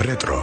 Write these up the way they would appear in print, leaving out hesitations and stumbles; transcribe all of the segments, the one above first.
Retro.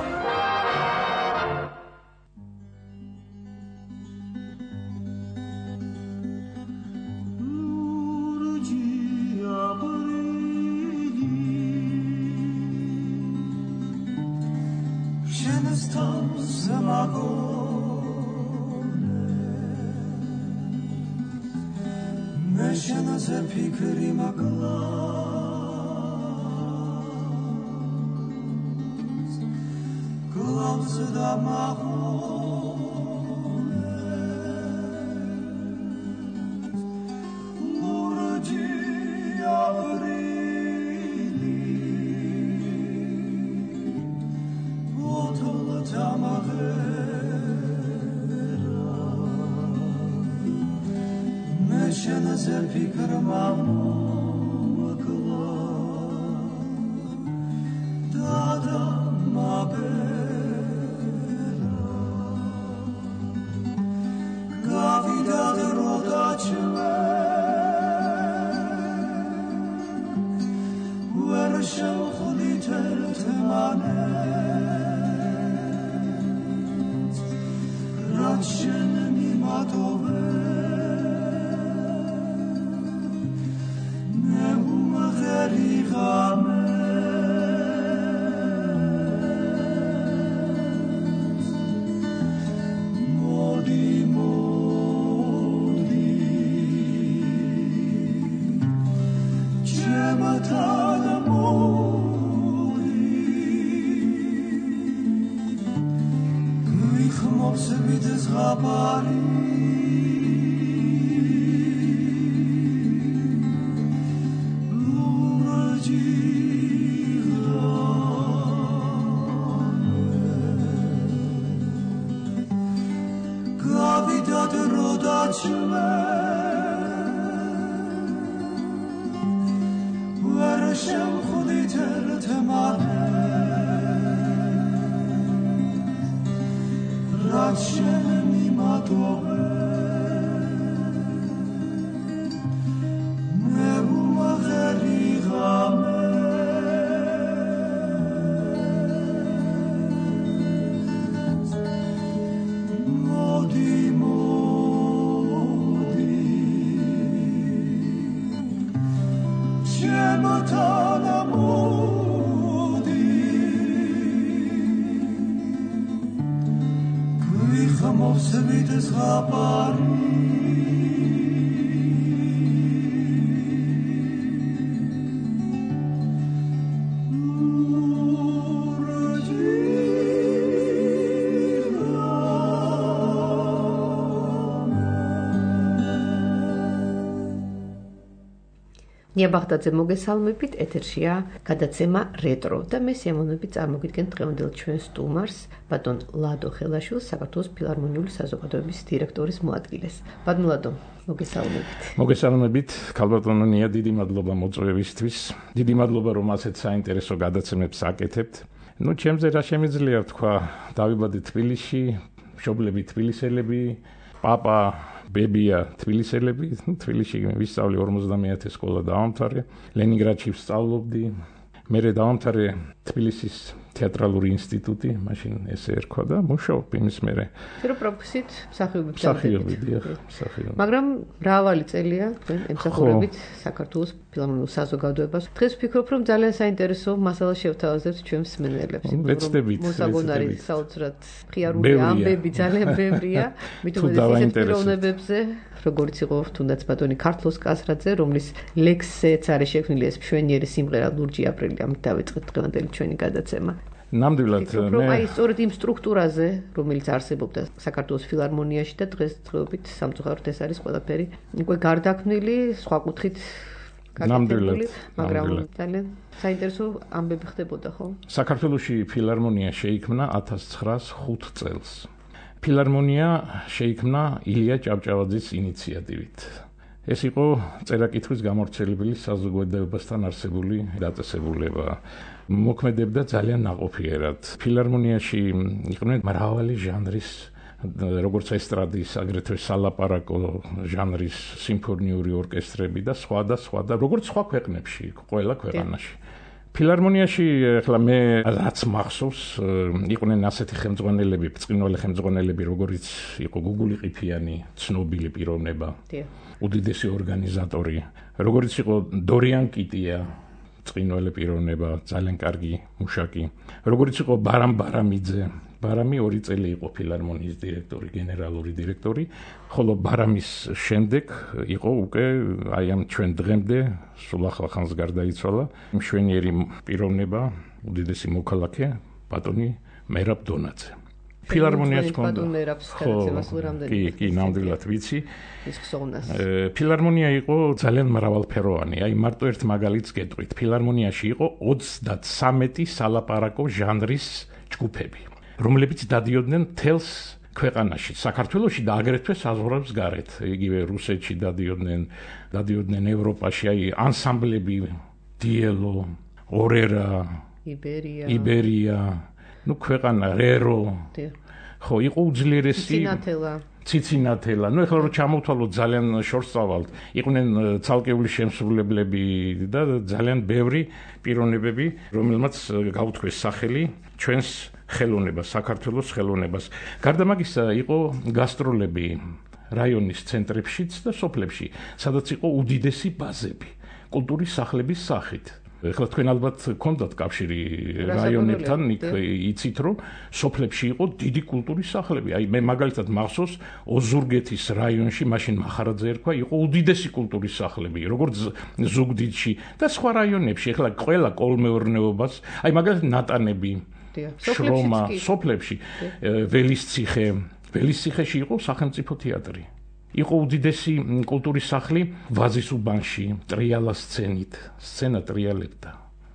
ნიაბაღდაძე მოგესალმებით, ეთერშია გადაცემა რეტრო და მე სიამოვნებით წარმოგიდგენ დღევანდელ ჩვენ სტუმარს, ბატონ ლადო ხელაშვილს, საქართველოს ფილარმონიული საზოგადოების დირექტორის მოადგილეს. ბატონ ლადო, მოგესალმებით. მოგესალმებით, ქალბატონო ნია, დიდი მადლობა მოწვევისთვის. დიდი მადლობა, რომ ასეთ საინტერესო გადაცემებს აკეთებთ. ჩემზე რა შემიძლია თქვა, დავიბადე თბილისში, მშობლები თბილისელები, პაპა ბებია თბილისელები, თბილისში ვისწავლე 51 სკოლა დავამთავრე, ლენინგრადში ვსწავლობდი, მერე დავამთავრე თბილისის თეატრალური ინსტიტუტი, მაშინ ესე ერქვა და მუშაობ იმის მერე. რო პროფესიით მსახიობი. მსახიობი. მაგრამ მრავალი წელია თქვენ ემსახურებით საქართველოს ფილარმონიულ საზოგადოებას. დღეს ვფიქრობ, რომ ძალიან საინტერესო მასალა შევთავაზებთ ჩვენ მსმენელებს. მოსაგონარი საოცრად მხიარული ამბები ძალიან ბევრია. მithumedes პიროვნებებზე, როგორც იყო თუნდაც ბატონი ქართლოს კასრაძე, რომლის ლექსეც არის შექმნილი ეს მშვენიერი სიმღერა ლურჯი აპრილი, ამით დავიწყეთ დღევანდელი ჩვენი გადაცემა. ნამდვილად მე სწორედ იმ სტრუქტურაზე, რომელიც არსებობდა საქართველოს ფილარმონიაში და დღესდღეობით სამწუხაროდ ეს არის ყველაფერი უკვე გარდაქმნილი, სხვა კუთხით გაკეთებული, მაგრამ ძალიან საინტერესო ამბები ხდებოდა, ხო? საქართველოში ფილარმონია შეიქმნა 1905 წელს. ფილარმონია შეიქმნა ილია ჭავჭავაძის ინიციატივით. ეს იყო წერა-კითხვის გამავრცელებელი საზოგადოებასთან არსებული დაწესებულება. მოქმედებდა ძალიან ნაყოფიერად. ფილარმონიაში იყვნენ მრავალი ჟანრის, როგორც ესტრადის, აგრეთვე სალაპარაკო ჟანრის სიმფონიური ორკესტრები და სხვა და როგორც სხვა ქვეყნებში, ყველა ქვეყანაში. ფილარმონიაში ახლა მე რაც მახსოვს, იყვნენ ასეთი ხელმძღვანელები, ბრწყინვალე ხელმძღვანელები, როგორიც იყო გუგული ყიფიანი, ცნობილი პიროვნება, უდიდესი ორგანიზატორი, როგორიც იყო დორიან კიტია, ბრწყინვალე პიროვნება, ძალიან კარგი მუშაკი, როგორიც იყო ბარამ ბარამიძე. ბარამი 2 წელი იყო ფილარმონიის დირექტორი, გენერალური დირექტორი, ხოლო ბარამის შემდეგ იყო უკვე აი ამ ჩვენ დღემდე სულ ახლა ხანს გარდაიცვალა მშვენიერი პიროვნება, უდიდესი მოქალაქე, ბატონი მერაბ დონაძე. ფილარმონიას ჰქონდა კი, ნამდვილად ვიცი. ფილარმონია იყო ძალიან მრავალფეროვანი. აი მარტო ერთ მაგალითს გეტყვით. ფილარმონიაში იყო 33 სალაპარაკო ჟანრის ჯგუფები, რომლებიც დადიოდნენ თელს ქვეყანაში, საქართველოში და აგრეთვე საზღვრებს გარეთ. იგივე რუსეთში დადიოდნენ ევროპაში, აი ანსამბლები დიელო, ორერა, იბერია, ну ქვეყანა რერო. ხო, იყო უძლიერესი ციცინათელა. ну ეხლა რომ ჩამოვთვალოთ ძალიან შორს წავალთ. იყვნენ ცალკეული შემსრულებლები და ძალიან ბევრი პიროვნებები, რომელმაც გაუთქვეს სახელი ჩვენს ხელოვნებას, საქართველოს ხელოვნებას. გარდა მაგისა იყო გასტროლები რაიონის ცენტრებშიც და სოფლებში, სადაც იყო უდიდესი ბაზები კულტურის სახლების სახით. ეხლა თქვენ ალბათ გქონდათ კავშირი რაიონებთან, იქ იცით რომ სოფლებში იყო დიდი კულტურის სახლები. აი მე მაგალითად მახსოვს ოზურგეთის რაიონში, მაშინ მახარაძე ერქვა, იყო უდიდესი კულტურის სახლები, როგორც ზუგდიდში და სხვა რაიონებში. ეხლა ყველა კოლმეურნეობას, აი მაგალითად ნატანები შრომა სოფლებში, ველისციხეში იყო სახელმწიფო თეატრი. იყო უდიდესი კულტურის სახლი ვაზის უბანში, ტრიალას სცენა ტრიალებდა.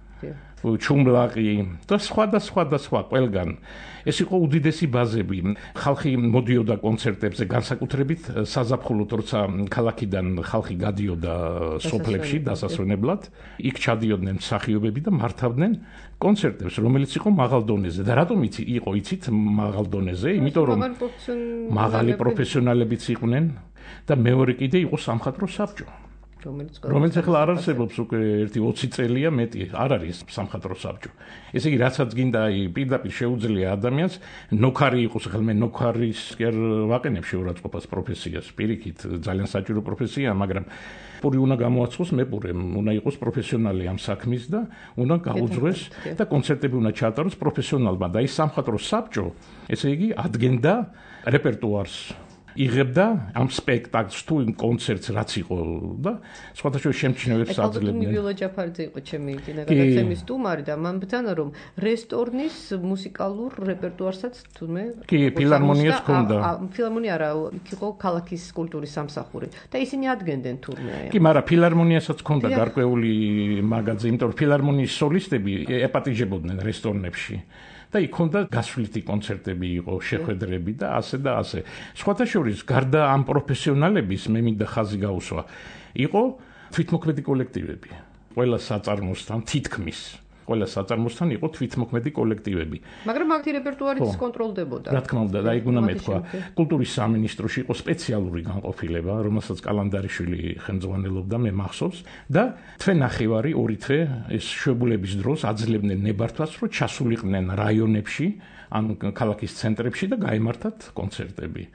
ჩუმლაყი და სხვა ყველგან. ეს იყო უდიდესი ბაზები. ხალხი მოდიოდა კონცერტებზე, განსაკუთრებით საზაფხულოდ, როცა ქალაქიდან ხალხი გადიოდა სოფლებში დასასვენებლად, იქ ჩადიოდნენ მსახიობები და მართავდნენ კონცერტებს, რომელიც იყო მაღალ დონეზე. და რატომ იყო იცით მაღალ დონეზე? იმიტომ რომ მაღალი პროფესიონალებიც იყვნენ და მეორე კიდე იყო სამხატვრო საბჭო. რომელიც ახლა არ არსებობს უკვე 20 წელია მეტი, არ არის სამხატვრო საბჭო. ესე იგი, რასაც გინდა პირდაპირ შეუძლია ადამიანს, ნოქარი იყოს, ახლა მე ნოქარის კი არ ვაყენებ შეურაცხყოფას პროფესიას, პირიქით, ძალიან საჭირო პროფესია, მაგრამ პური უნდა გამოაცხოს მეპურემ, უნდა იყოს პროფესიონალი ამ საქმის და უნდა გაუძღვეს და კონცერტები უნდა ჩაატაროს პროფესიონალმა და ის სამხატვრო საბჭო, ესე იგი, ადგენდა რეპერტუარს. იღებდა ამ სპექტაკლს თუ იმ კონცერტს რაც იყო და სხვადასხვა შემჩნევებს აძლევდნენ. ნივილა ჯაფარიძე იყო ჩემი გადაცემის სტუმარი და მან ბრძანა რომ რესტორნის მუსიკალურ რეპერტუარსაც თუმე კი ფილარმონიას ჰქონდა. ფილარმონია არა, იქ იყო ქალაქის კულტურის სამსახური და ისინი ადგენდნენ თურმე აი. კი, მაგრამ ფილარმონიასაც ჰქონდა გარკვეული მაგაძე, იმიტომ რომ ფილარმონიის სოლისტები ეპატიჟებოდნენ რესტორნებში. და იქ ჰქონდა გასვლითი კონცერტები იყო, შეხვედრები და ასე და ასე. სხვათა შორის, გარდა ამ პროფესიონალების, მე მინდა ხაზი გაუსვა, იყო თვითმოქმედი კოლექტივები. ყველა საწარმოსთან თითქმის ყველა საწარმოსთან იყო თვითმოქმედი კოლექტივები. მაგრამ აქ რეპერტუარიც კონტროლდებოდა. რა თქმა უნდა, და იქ უნდა მეთქვა, კულტურის სამინისტროში იყო სპეციალური განყოფილება, რომელსაც კალანდარიშვილი ხელმძღვანელობდა, მე მახსოვს, და თვე-ნახევარი, 2 თვე ეს შვებულების დროს აძლევდნენ ნებართვას, რომ ჩასულიყვნენ რაიონებში, ან ქალაქის ცენტრებში და გაემართათ კონცერტები.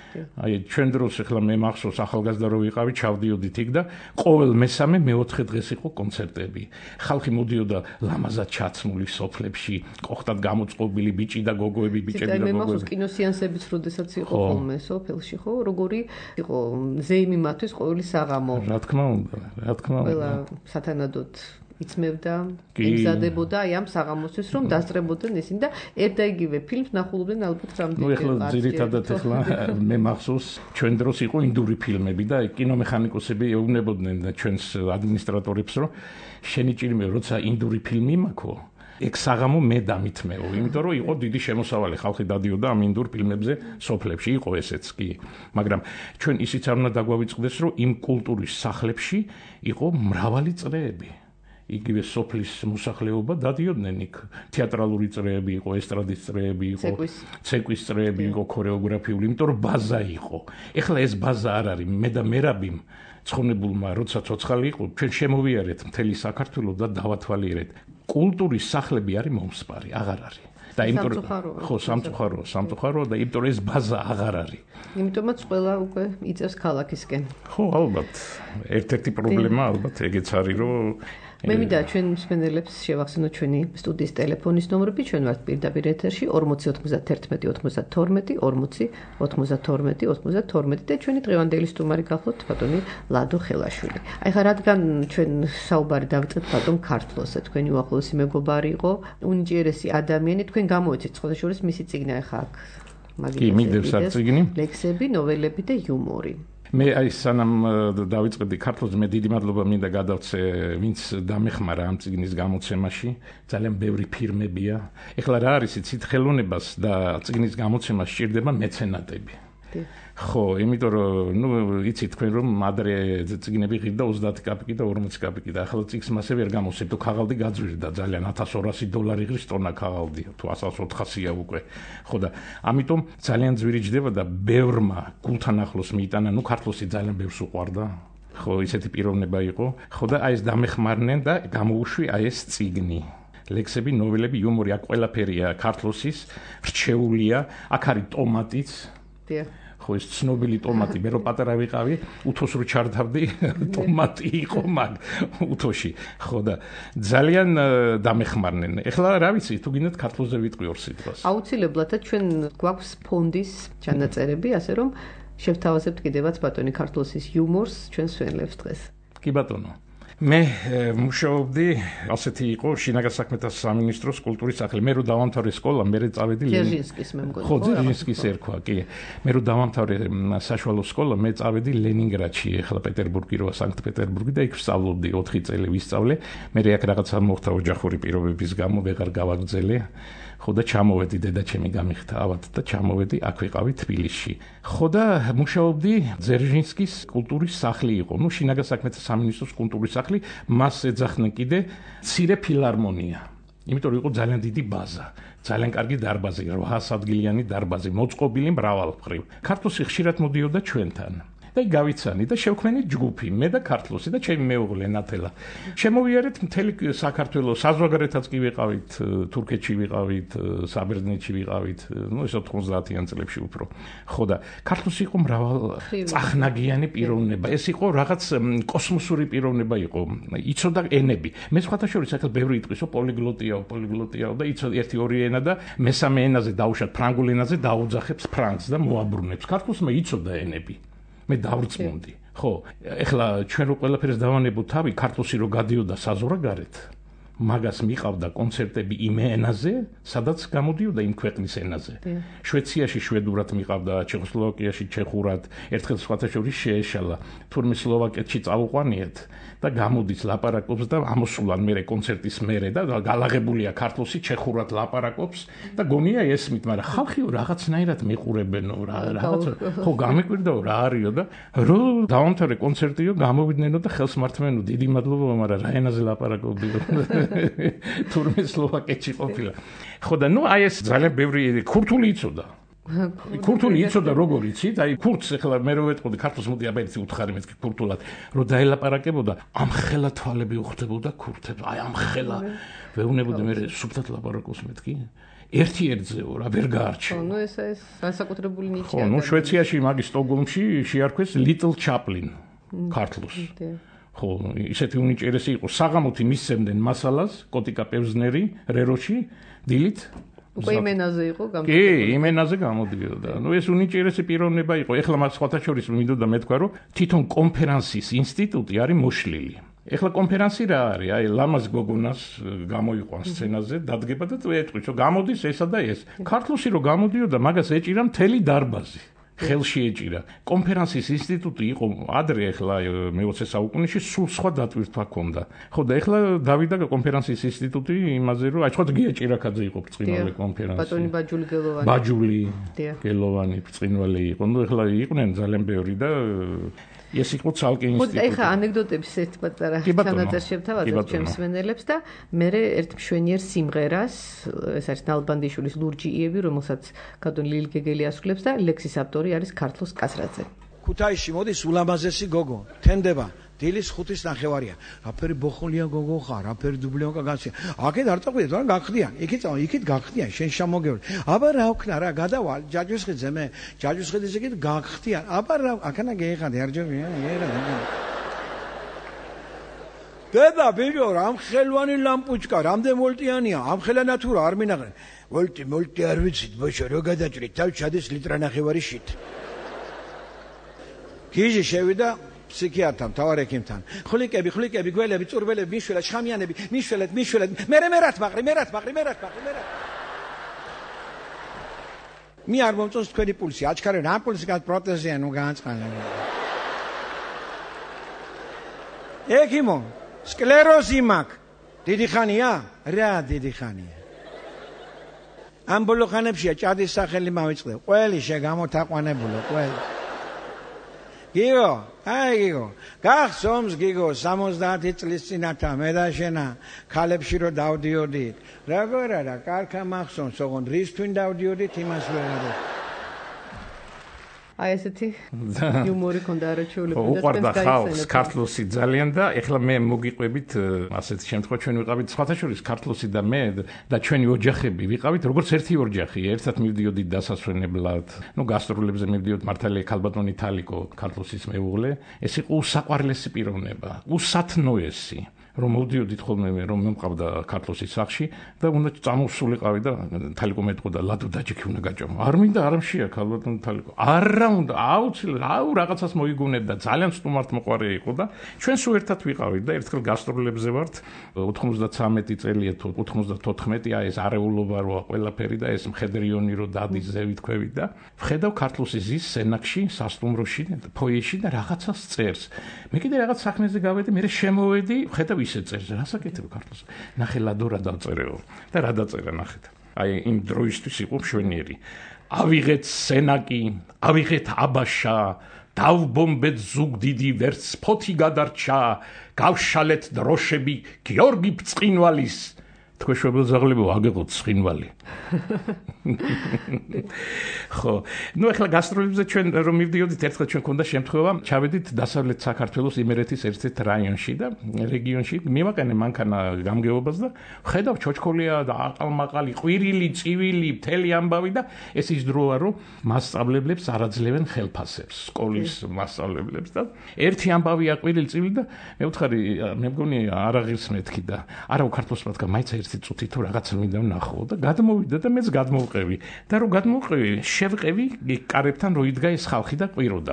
აი ჩვენ დროს ახლა მე მახსოვს ახალგაზრდა რო ვიყავი, ჩავდიოდით იქ და ყოველ მესამე მეოთხე დღეს იყო კონცერტები. ხალხი მოდიოდა ლამაზად ჩაცმული სოფლებში, ყოხტად გამოწყობილი ბიჭი და გოგოები, ბიჭები და გოგოები. მე მახსოვს კინოსეანსებიც როდესაც იყო ხოლმე სოფელში, ხო, როგორი იყო ზეიმი მათთვის ყოველი საღამო. რა თქმა უნდა. ყველა სათანადოდ იცმევდა, ემზადებოდა აი ამ საღამოსთვის, რომ დასწრებოდნენ ისინი და ერთ და იგივე ფილმს ნახულობდნენ ალბათ რამდენი. ნუ ეხლა ძირითადად ეხლა მე მახსოვს ჩვენ დროს იყო ინდური ფილმები და კინომექანიკოსები ეუბნებოდნენ ჩვენს ადმინისტრატორებს, რომ შენი ჭირიმე როცა ინდური ფილმი მაქვს, ეგ საღამო მე დამითმეო, იმიტომ რომ იყო დიდი შემოსავალი, ხალხი დადიოდა ამ ინდურ ფილმებზე სოფლებში, იყო ესეც კი, მაგრამ ჩვენ ისიც არ უნდა დაგვავიწყდეს, რომ იმ კულტურის სახლებში იყო მრავალი წრეები. იგივე სოფლის მოსახლეობა დადიოდნენ იქ. თეატრალური წრეები იყო, ესტრადის წრეები იყო, ცეკვის წრეები იყო, ქორეოგრაფიული, იმიტომ რომ ბაზა იყო. ეხლა ეს ბაზა არ არის. მე და მერაბიმ ცხონებულმა, როცა ცოცხალი იყო, ჩვენ შემოვიარეთ მთელი საქართველო და დავათვალიერეთ. კულტურის სახლები არის მომსპარი, აღარ არის. და იმიტომ სამწუხაროა და იმიტომ ეს ბაზა აღარ არის. იმიტომაც ყველა უკვე იწევს ქალაქისკენ. ხო, ალბათ. ერთ-ერთი პრობლემა ალბათ ეგეც არის, რომ მე მინდა ჩვენ მსმენელებს შევახსენოთ ჩვენი სტუდიის ტელეფონის ნომრები, ჩვენ ვართ პირდაპირ ეთერში 40 91 92 40 92 92 და ჩვენი დღევანდელი სტუმარი გახლავთ ბატონი ლადო ხელაშვილი. აი ხა რადგან ჩვენ საუბარი დავიწყეთ ბატონ ქართლოსზე, თქვენი უახლოესი მეგობარი იყო, უნიჭიერესი ადამიანი, თქვენ გამოვეცეთ სხვათა შორის მისი წიგნი აი ხა აქ. კი, მიდევს აქ წიგნი. ლექსები, ნოველები და იუმორი. მე აი სანამ დავიწყებდი ქართლოს მე დიდი მადლობა მინდა გადავცე ვინც დამეხმარა ამ წიგნის გამოცემაში ძალიან ბევრი ფირმებია ეხლა რა არის იცით ხელოვნებას და წიგნის გამოცემას სჭირდება მეცენატები ხო იმიტომ რომ იცით თქვენ რომ ადრე წიგნები ღირდა 30 კაპიკი და 40 კაპიკი და ახლა წიგნს მასე ვერ გამოსცემ თუ ქაღალდი გაძვირდა ძალიან $1200 ღირს ტონა ქაღალდი თუ 1400-ია უკვე ხო და ამიტომ ძალიან ძვირი ჯდება და ბევრმა გულთან ახლოს მიიტანა ნუ ქართლოსი ძალიან ბევრს უყვარდა ხო ისეთი პიროვნება იყო ხო და აი ეს დამეხმარნენ და გამოუშვი აი ეს წიგნი ლექსები, ნოველები, იუმორი, აქ ყველაფერია ქართლოსის რჩეულია აქ არის ტომატიც ხო ეს ცნობილი ტომატი მე რო პატარა ვიყავი უთოს რო ჩართავდი ტომატი იყო მაგ უთოში ხო და ძალიან დამეხმარნენ ეხლა რა ვიცი თუ გინდათ ქართლოზე ვიტყვი ორ სიტყვას აუცილებლად ჩვენ გვაქვს ფონდის ჩანაწერები ასე რომ შევთავაზებთ კიდევაც ბატონი ქართლოსის იუმორს ჩვენ სვენლებს დღეს კი ბატონო მე მუშაობდი ასეთი იყო შინაგან საქმეთა სამინისტროს კულტურის სახლი მე რო დავამთავრე სკოლა მე წავედი ჯერჟინსკის მე მგონი ხო ჯერჟინსკის ერქვა კი მე რო დავამთავრე საშუალო სკოლა მე წავედი ლენინგრადში ეხლა პეტერბურგი როა სანქტ-პეტერბურგი და იქ ვსწავლობდი 4 წელი ვისწავლე მე აქ რაღაცა მოხდა ოჯახური პირობების გამო ვეღარ გავაგრძელე ხო და ჩამოვედი დედაჩემი გამიხდა ავად და ჩამოვედი აქ ვიყავი თბილისში ხო და მუშაობდი ჯერჟინსკის კულტურის სახლი იყო ნუ შინაგან საქმეთა სამინისტროს კულტურის სახლი მას ეძახდნენ კიდე მცირე ფილარმონია იმიტომ რომ იყო ძალიან დიდი ბაზა ძალიან კარგი დარბაზი 800 ადგილიანი დარბაზი მოწყობილი მრავალ მხრივ ქართლოსი ხშირად მოდიოდა ჩვენთან და გავიცანი და შევქმნით ჯგუფი მე და ქართლოსი და ჩემი მეუღლე ნათელა შემოვიარეთ მთელი საქართველოს საზღვარგარეთაც კი ვიყავით თურქეთში ვიყავით საბერძნეთში ვიყავით ნუ ეს 90-იან წლებში უფრო ხო და ქართლოსი იყო მრავალ წახნაგიანი პიროვნება ეს იყო რაღაც კოსმოსური პიროვნება იყო იცოდა ენები მე სხვათა შორის ახლა ბევრი იტყვისო პოლიგლოტიაო და იცოდა 1-2 ენა და მესამე ენაზე დაუშვათ ფრანგულ ენაზე დაუძახებს ფრანგს და მოაბრუნებს ქართლოსმა იცოდა ენები მე დავრწმუნდი ხო ეხლა ჩვენ რო ყველაფერს დავანებო თავი ქართლოსი რო გადიოდა საზღვარგარეთ მაგას მიყავდა კონცერტები იმ ენაზე სადაც გამოდიოდა იმ ქვეყნის ენაზე შვეიცარიაში შვედურად მიყავდა ჩეხოსლოვაკიაში ჩეხურად ერთხელ სხვათა შორის შეეშალა თურმე სლოვაკეთში წავუყვანიეთ და გამოდის ლაპარაკობს და ამოსულან მერე კონცერტის მერე და გალაღებულია ქართლოსი ჩეხურად ლაპარაკობს და გონია ესმით მაგრამ ხალხი რაღაცნაირად მიყურებენო რაღაც ხო გამიკვირდაო რა არისო და რო დავამთავრე კონცერტიო გამოვიდნენ და ხელს მართმენო დიდი მადლობა მაგრამ რა ენაზე ლაპარაკობდიო თურმე სლოვაკეთში ყოფილა ხო და ნუ აი ეს ძალიან ბევრი ქურთული იცოდა ქურთული იცოდა როგორ იცით აი ქურთს ეხლა მე რო ვეტყოდი ქართლოს მოდი აბა ერთი უთხარი მეთქი ქურთულად რო დაელაპარაკებოდა ამ ხელა თვალები უხდებოდა ქურთებს აი ამ ხელა ვეუბნებოდი მე სუფთად ლაპარაკობს მეთქი ერთ-ერთზეო რა ვერ გაარჩევ. ხო, ნუ ეს განსაკუთრებული ნიჭია. ხო, ნუ შვეიცარიაში მაგის სტოკგოლმში შეარქვეს Little Chaplin ქართლოს. ხო, ისეთი უნიჭერესი იყო. საღამოთი მისცემდნენ მასალას, კოტიკა პევზნერი, რეროში, დილით უკვე იმენაზე იყო გამოდიოდა. კი, იმენაზე გამოდიოდა. ნუ ეს უნიჭერესი პიროვნება იყო. ეხლა მას სხვათა შორის მინდოდა მეთქვა, რომ თვითონ კონფერენციის ინსტიტუტი არის მოშლილი. ეხლა კონფერენცი რა არის? აი, ლამაზ გოგონას გამოიყვან სცენაზე, დადგება და ეტყვის, რომ გამოდის ესა და ეს. ქართლოსი რო გამოდიოდა, მაგას ეჭირა მთელი დარბაზი. ხელში ეჭირა. კონფერენციის ინსტიტუტი იყო ადრე ეხლა მე-20 საუკუნეში სულ სხვა დატვირთვა ჰქონდა. ხო და ეხლა დავიდა კონფერენციის ინსტიტუტი იმაზე რომ აი სხვა გია ჭირაქაძე იყო ბრწყინვალე კონფერენცია. ბატონი ბაჯული გელოვანი. ბაჯული გელოვანი ბრწყინვალე იყო. ნუ ეხლა იყვნენ ძალიან ბევრი და ეს იყო ცალკე ინსტიტუტი. ხო, ეხლა ანეკდოტების ერთ პატარა ჩანაწერს შევთავაზებ ჩემს მსმენელებს და მე ერთ მშვენიერ სიმღერას, ეს არის ნალბანდიშვილის ლურჯი იები, რომელსაც გადონ ლილგეგელი ასრულებს და ლექსის ავტორი არის ქართლოს კასრაძე. ქუთაისში მოდის ულამაზესი გოგო, თენდება დილის 5-ის ნახევარია. რაფერი ბოხოლია გოგო ხარ, რაფერი დუბლიონკა გასია. აქეთ არ წახვიდეთ, რა გახდიან? იქით გახდიან, შენ შემოგევლე. აბა რა ვქნა რა, გადავალ ჯაჯვისხიძე მე. ჯაჯვისხიძეს იქით გახდიან. აბა რა, აქანა გეიხადე, არ ჯობია, დედა ბიჭო, რამ ხელვანი ლამპუჩკა, რამდენ ვოლტიანია? ამ ხელანა თუ რა არ მინახე. ვოლტი არ ვიცით, ბოშო, რო გადაჭრით, თავ ჩადეს ლიტრანახევარი შით. გიჟი შევიდა ფსიქიატრთან, მთავარ ექიმთან. ხვლიკები, გველები, წურველები, მიშველად, შხამიანები, მიშველად. მე რათ მაყრი. მე არ მომწონს თქვენი პულსი, აჩქარე რა პულსი გან პროტეზია, ნუ გაანწყანა. ექიმო, სკლეროზი მაქვს. დიდი ხანია? რა დიდი ხანია? ამ ბოლო ხანებშია ჭადის სახელი მავიწყდა. ყველი შეგამოთაყვანებულო, ყველი. გიგო, გახსოვს გიგო 70 წლის წინათა მე და შენა ქალებში რო დავდიოდით. როგორ არა, კარგა მახსოვს, ოღონდ რის თვინ დავდიოდით იმას ვერადო. აი ესეთი იუმორი ქონდა არაჩვეულებრივი და უყვარდა ხალხს ქართლოსი ძალიან და ეხლა მე მოგიყვებით ასეთ შემთხვევაში ჩვენ ვიყავით სხვათა შორის ქართლოსი და მე და ჩვენი ოჯახები ვიყავით როგორც ერთი ოჯახი ერთად მივდიოდით დასასვენებლად ნუ გასტროლებზე მივდიოდით მართალია ქალბატონი თალიკო ქართლოსის მეუღლე ეს იყო უსაყვარლესი პიროვნება უსათნოესი რომ მოვდიოდით ხოლმე რომ მომყავდა ქართლოსის სახლში და უნდა წამოსულიყავი და თალიკო მეტყოდა ლადო დაჯექი უნდა გაჭამო არ მინდა არამშია ქალბატონი თალიკო არა უნდა აუცილებლად რაღაცას მოიგონებ და ძალიან სტუმართ მოყვარე იყო და ჩვენ სულ ერთად ვიყავით და ერთხელ გასტროლებზე ვართ 93 წელია თუ 94 ეს არეულობა როა ყველაფერი და ეს მხედრიონი რო დადის ზევით ქვევით და ვხედავ ქართლოსის ზის სენაკში სასტუმროში ფოიეში და რაღაცას წერს მე კიდე რაღაც საქმეზე გავედი მე შემოვედი ვხედავ ისე წერს რას აკეთებ ქართლოს ნახე ლადო რა დაწერეო და რა დაწერა ნახეთ აი იმ დროისთვის იყო მშვენიერი ავიღეთ სენაკი ავიღეთ აბაშა დავბომბეთ ზუგ დიდი ვერც ფოთი გადარჩა გავშალეთ დროშები გიორგი ბრწყინვალის თქვენ შობილძაღლებო აგეღოთ ცხინვალი ხო ნუ ახლა გასტროლებზე ჩვენ რომ მივდიოდით ერთხელ ჩვენ ქონდა შემთხვევა ჩავედით დასავლეთ საქართველოს იმერეთის ერთ-ერთ რაიონში და რეგიონში მივაყენე მანქანა გამგეობას და ხედავ ჩოჩქოლია და აყალმაყალი ყვირილი წივილი მთელი ამბავი და ეს ის დროა რომ მასწავლებლებს არაძლევენ ხელფასებს სკოლის მასწავლებლებს და ერთი ამბავი აყვირილი წივილი და მე ვთხარი მე მგონი არ აღირს მეთქი და არა უქართლოს მათგან მაინც ერთი წუთი თუ რაღაცა მინდა ვნახო და გადმოვიდა და მეც გადმოვყევი და რო გადმოვყევი შევყევი კარებთან რო იდგა ეს ხალხი და ყვიროდა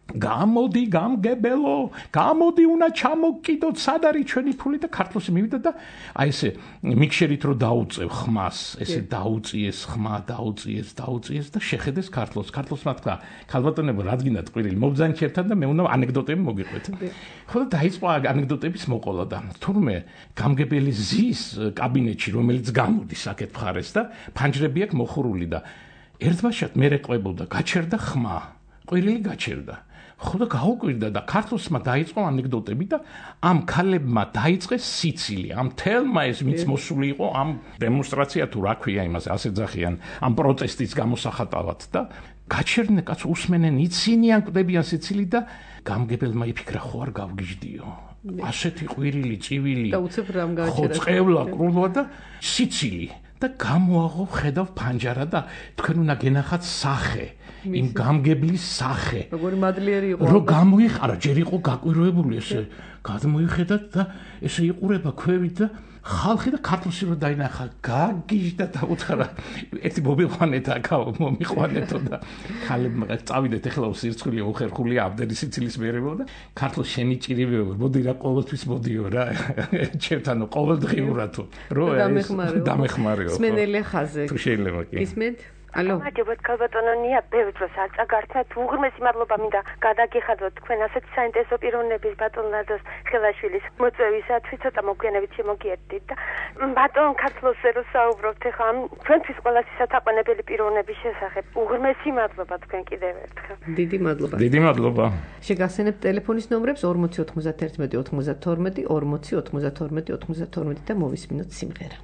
გამოდი გამგებელო გამოდი უნდა ჩამოგკიდოთ სად არის ჩვენი ფული და ქართლოსი მივიდა და აი ესე მიქშერით რო დაუწევ ხმას ესე დაუწიეს ხმა დაუწიეს და შეხედეს ქართლოსმა თქვა ქალბატონებო რადგინად ყვირილი მობძანჩერთან და მე უნდა ანეკდოტები მოგიყვეთ ხო და დაიწყო ანეკდოტების მოყოლა და თურმე გამგებელი ზის კაბინეტში რომელიც გამოდის აქეთ მხარეს და ფანჯრები აქვს მოხურული და ერთბაშად მე რეყვებოდა გაჩერდა ხმა ყვირილი გაჩერდა ხო და გაუკვირდა და ქართლოსმა დაიწყო ანეკდოტები და ამ ქალებმა დაიწყეს სიცილი ამ თელმა ეს ვინც მოსული იყო ამ დემონსტრაცია თუ რა ქვია იმას ასე ძახიან ამ პროტესტის გამოსახატავად და გაჩერდნენ კაც უსმენენ იცინიან კვდებიან სიცილი და გამგებელმა იფიქრა ხო არ გავგიჟდიო ასეთი ყვირილი წივილი და უცებ რამ გააჩერა ხო წყევლა ყრულა და სიცილი და გამოაღო ხედავ ფანჯარა და თქვენ უნდა გენახათ სახე იმ გამგებლის სახე როგორი მადლიერი იყო რო გამოიხარა ჯერ იყო გაკვირვებული ესე გადმოიხედათ და ესე იყურება ქვევით და ხალხი და ქართლოსი რო დაინახა გაგიჟდა და უთხარა ერთი მომიყვანეთ აქაო მომიყვანეთო და ხალებმა წავიდეთ ეხლა სირცხვილი უხერხულია აბდერი სიცილის მიერებო და ქართლოს შენი ჭირივეო მოდი რა ყოველთვის მოდიო რა ჩემთანო ყოველდღიურათო რო დამეხმარეო სმენელი ხაზე თუ შეიძლება კი ისმენთ ალო მაგებად ქალბატონია ბევრ დროს არ წაგართვა თუ უღრმესი მადლობა მინდა გადაგიხადოთ თქვენ ასეთი საინტერესო პიროვნების ბატონ ლადოს ხელაშვილის მოწვევისათვის ცოტა მოგვიანებით შემოგიერთდით და ბატონ ქართლოსზე რო საუბრობთ ახლა თქვენთვის ყველაზე სათაყვანებელი პიროვნების შესახებ უღრმესი მადლობა თქვენ კიდევ ერთხელ დიდი მადლობა შეგახსენებთ ტელეფონის ნომრებს 40 91 92 40 92 92 და მოვისმინოთ სიმღერა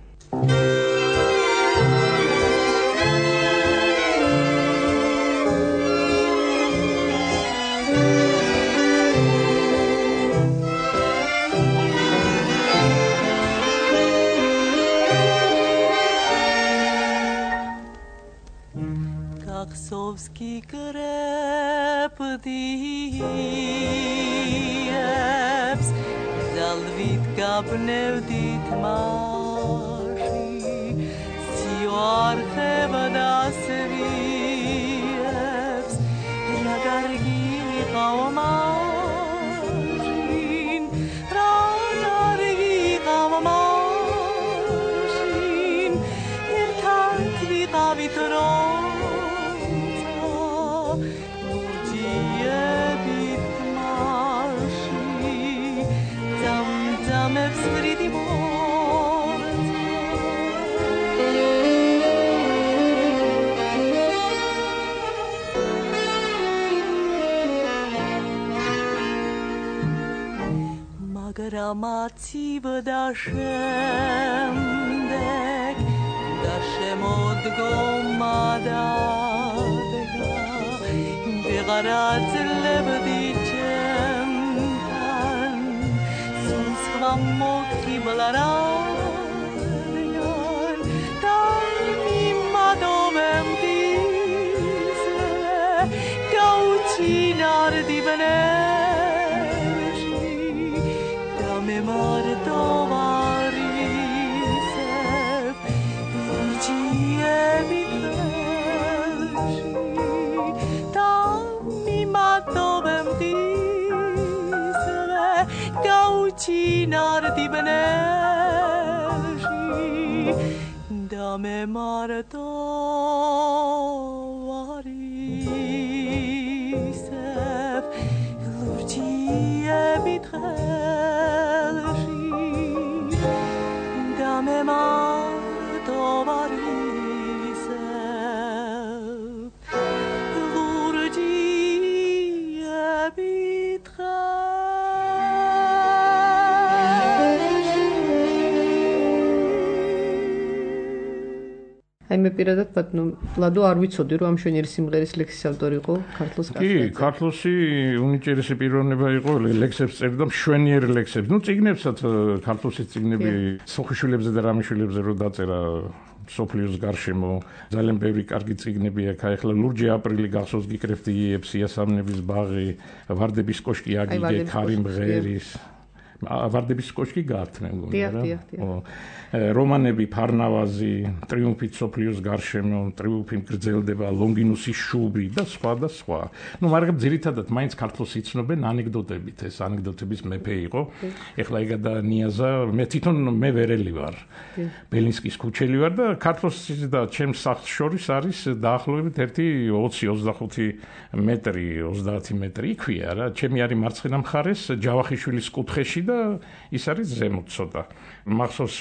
Kaksovski krepdieps Zalvit gabnevdit mashi Sioar chevadasvieps Ragargi qawmashin Ragargi qawmashin Irtatvi qavitron Matsiv da shemdek da shemod gomadadega de garat lebdichem sus vamok khiblaran tami madomem dise gauchinar dibene Martovarisef Virgievitreshi Tami matovem diseve Gauchinar dibneshi Dame Martovarisef Virgievitreshi აი მე პირადად ბატონო ლადო არ ვიცოდი რომ ამ შვენიერი სიმღერის ლექსის ავტორი იყო ქართლოს კაცი. კი, ქართლოსი უნიჭერესი პიროვნება იყო, ლექსებს წერდა, მშვენიერი ლექსებს. ნუ წიგნებსაც ქართლოსის წიგნები სოხიშვილებზე და რამიშვილებზე რო დაწერა სოფლიოს გარშემო ძალიან ბევრი კარგი წიგნები აქვს. ახლა ლურჯი აპრილი გახსოვს გიკრებდი იებს იასამნების ბაღი, ვარდების კოშკი აგიგე ქარიმღერის ვარდების კოშკი გაართ მე მგონი რა. რომანები ფარნავაზი, ტრიუმფი სოფლიოს გარშემო, ტრიუმფი გრძელდება, ლონგინუსის შუბი და სხვა და სხვა. ნუ მაგრამ ძირითადად მაინც ქართლოს იცნობენ ანეკდოტებით, ეს ანეკდოტების მეფე იყო. ეხლა ეგა და ნიაზა, მე თვითონ მე ვერელი ვარ. ბელინსკის ქუჩელი ვარ და ქართლოსის და ჩემს სახლს შორის არის დაახლოებით 20-25 მეტრი, 30 მეტრი იქვია რა. ჩემი არის მარცხენა მხარეს ჯავახიშვილის კუთხეში და ის არის ზემოთ ცოტა. მახსოვს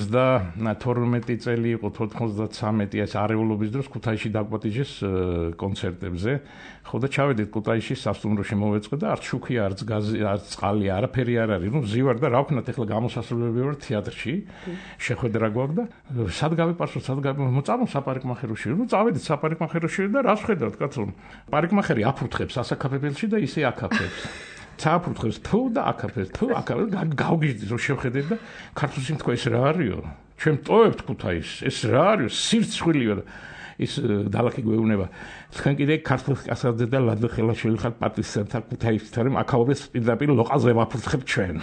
92 წელი იყო 93 ეს არეულობის დროს ქუთაისში დაგვატიჟეს კონცერტებზე. ხო და ჩავედით ქუთაისში სასტუმროში მოვეწყე და არც შუქი არც გაზი არც წყალი არაფერი არ არის. ნუ ზივარ და რა ვქნათ ახლა გამოსასრულებელი ვარ თეატრში. შეხვედრა გვაქვს და სად გავიპარსოთ, სად მოწამო საპარიკმახეროში. ნუ წავედით საპარიკმახეროში და რას ხედავთ კაცო? პარიკმახერი აფურთხებს ასაკაფებელში და ისე აკაფებს. წააფურთხებს თუ და აკაფებს, თუ აკაფებს, გავგიჟდით რომ შევხედეთ და ქართულში თქვა ეს რა არისო? ჩვენ ტოვებთ ქუთაისს, ეს რა არის? სირცხვილია და ის დალაკი გვეუბნება. თქვენ კიდე ქართულს კასავდე და ლადო ხელაშვილი ხარ პატრიციანთა ქუთაისთან, რომ აკავებს პირდაპირ ლოყაზე ვაფურთხებ ჩვენ.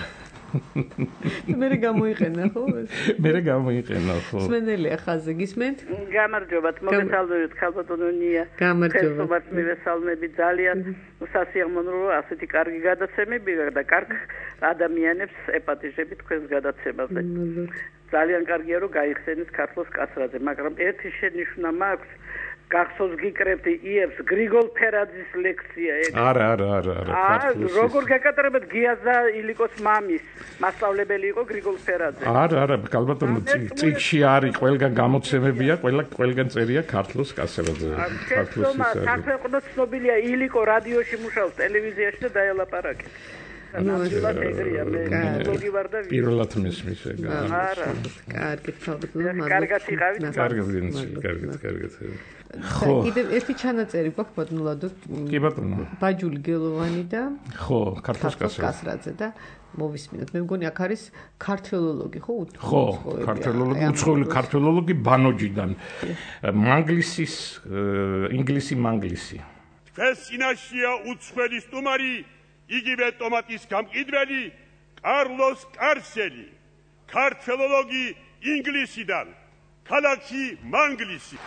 მერე გამოიყენა ხო ეს? მერე გამოიყენა ხო. სმენელია ხაზი გისმენთ? გამარჯობათ, მოგესალმებით ქალბატონია. გამარჯობათ. მივესალმები ძალიან. სასიამოვნო ასეთი კარგი გადაცემები და კარგ ადამიანებს ეპატიჟები თქვენს გადაცემაზე. ძალიან კარგია რომ გაიხსენეთ ქართლოს კაცრაძე, მაგრამ ერთი შენიშვნა მაქვს. გახსოვს გიკრებდი იებს გრიგოლ ფერაძის ლექცია ეგ. არა. როგორ გაკეთებთ გიაზა ილიკოს მამის მასწავლებელი იყო გრიგოლ ფერაძე. არა, ქალბატონო წიგში არის ყველგან გამოცემებია, ყველგან წერია ქართლოს კაცრაძე. ქართლოს საქვეყნო ცნობილია ილიკო რადიოში მუშაობს, ტელევიზიაში და დაელაპარაკეთ. ნამდვილად ეგრეა მე ლოგი ვარ და პირველად მისმის ეგ. არა. კარგი, თავდადო. კარგად იყავით. კარგად. ხო. კიდევ ერთი ჩანაწერი გვაქვს ბატონლადო. კი ბატონო. ბაჯული გელოვანი და ხო, ქართოს კასრაძე და მოვისმინოთ. მე მგონი აქ არის ქართველოლოგი, ხო? ხო, ქართველოლოგი, უცხოელი ქართველოლოგი ბანოჯიდან. მანგლისის, ინგლისი მანგლისი. ჩვენს წინაშეა უცხოელი სტუმარი, იგივე ტომატის გამყიდველი კარლოს კარსელი, ქართველოლოგი ინგლისიდან, ქალაქი მანგლისი.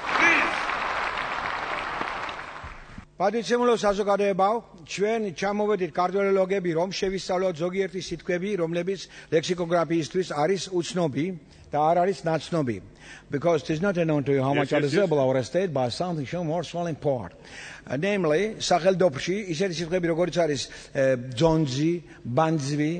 პატრიცემულო საზოგადოებაო, ჩვენ ჩამოვედით ქართველოლოგები, რომ შევისწავლოთ ზოგიერთი სიტყვები, რომლებიც ლექსიკოგრაფიისთვის არის უცნობი და არ არის ნაცნობი. Because it is not known to you how much observable our state by something show more swelling part. Namely, სახელდოფში ისეთი სიტყვები როგორიც არის ძონძი, ბანძვი,